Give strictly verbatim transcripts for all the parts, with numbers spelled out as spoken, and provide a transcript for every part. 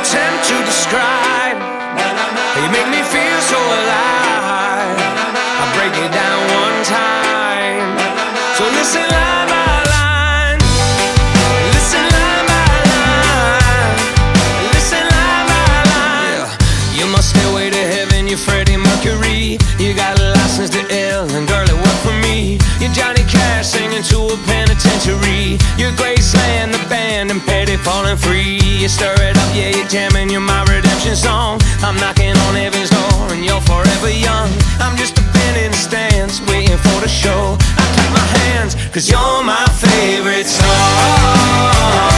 attempt to describe. You make me feel so alive. I'll break it down one time. So listen line by line. Listen line by line. Listen line by line. Yeah. You must stairway to heaven, you're Freddie Mercury. You got a license to ill, and girl, it worked for me. You're Johnny Cash singing to a penitentiary. You're Graceland, the band, and Petty falling free. You stir it up, yeah, you're jamming, you're my redemption song. I'm knocking on heaven's door, and you're forever young. I'm just a band in the stands, waiting for the show. I clap my hands, cause you're my favorite song.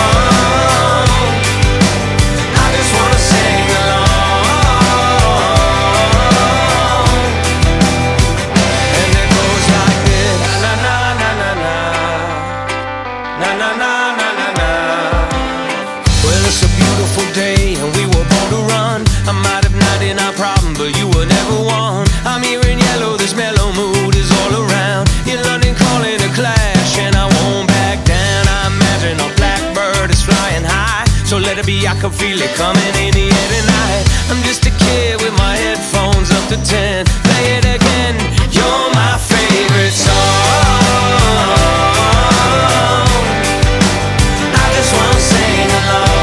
I just wanna sing along. Day and we were born to run. I might have ninety-nine problems, but you were never one. I'm hearing yellow, this mellow mood is all around. In London calling a clash, and I won't back down. I imagine a blackbird is flying high, so let it be, I can feel it coming in the air tonight. I'm just a kid with my headphones up to ten. Play it again, you're my favorite song. I just wanna sing along.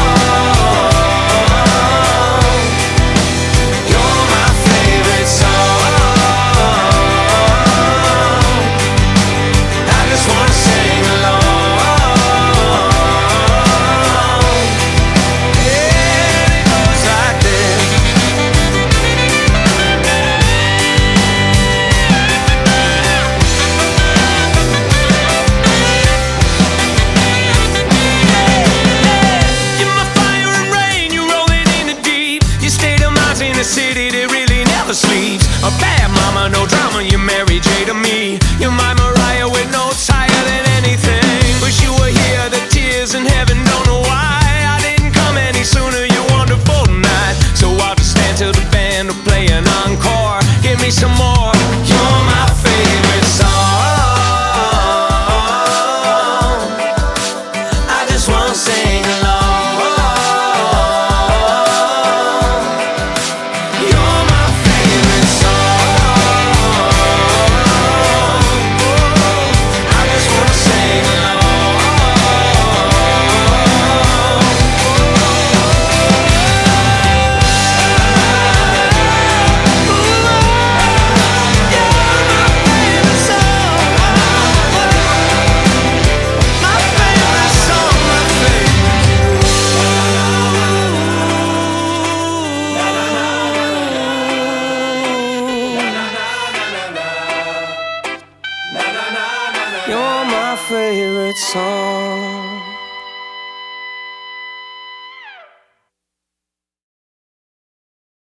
City that really never sleeps. A bad mama, no drama, you Mary J to me. You're my Mariah with notes higher than anything. Wish you were here, the tears in heaven, don't know why I didn't come any sooner, you're wonderful tonight. So I'll just stand till the band will play an encore. Give me some more, you're my favorite song. I just wanna sing along. You're my favorite song.